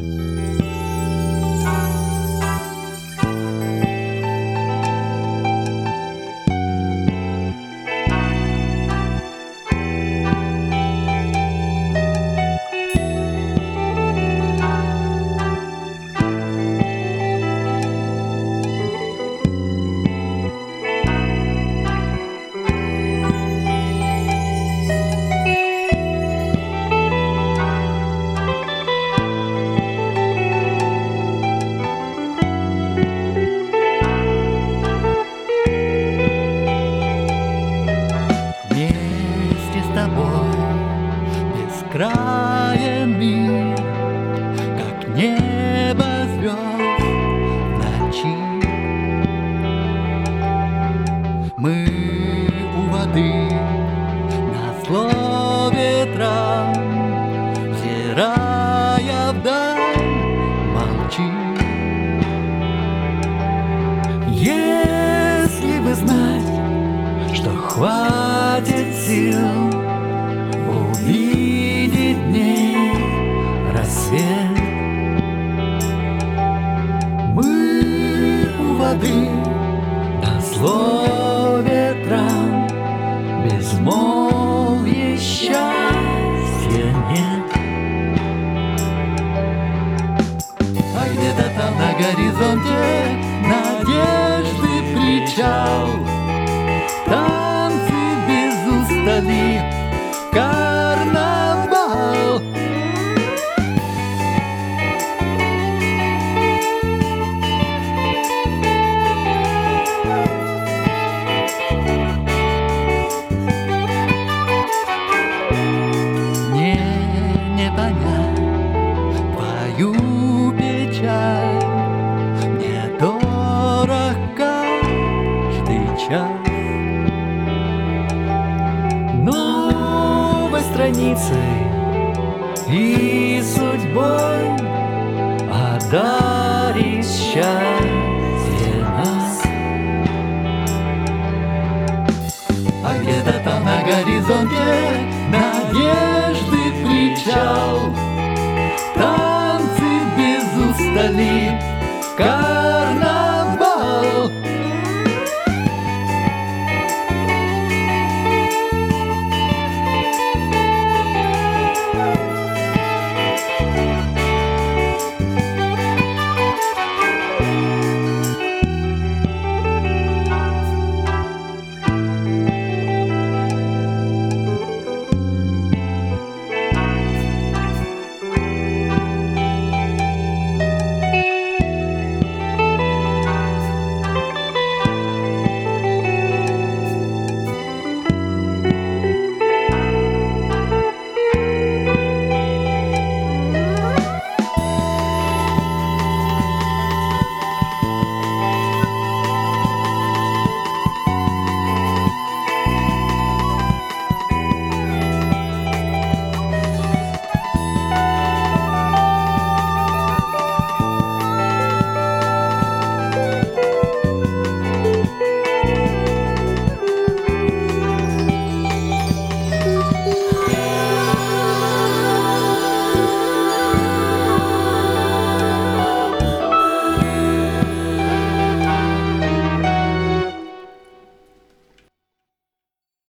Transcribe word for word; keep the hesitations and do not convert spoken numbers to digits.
Бескраен мир, как небо звезд в ночи. Мы у воды назло ветрам, взирая вдаль, молчим. Если бы знать, что хватит сил увидеть дней рассвет, мы у воды назло ветрам, безмолвия счастья нет. А где-то там на горизонте надежды причал, танцы без устали, карнавал. Мне не понять твою печаль, мне дорог каждый час. Страницей и судьбой одарит счастье нас. А где-то там на горизонте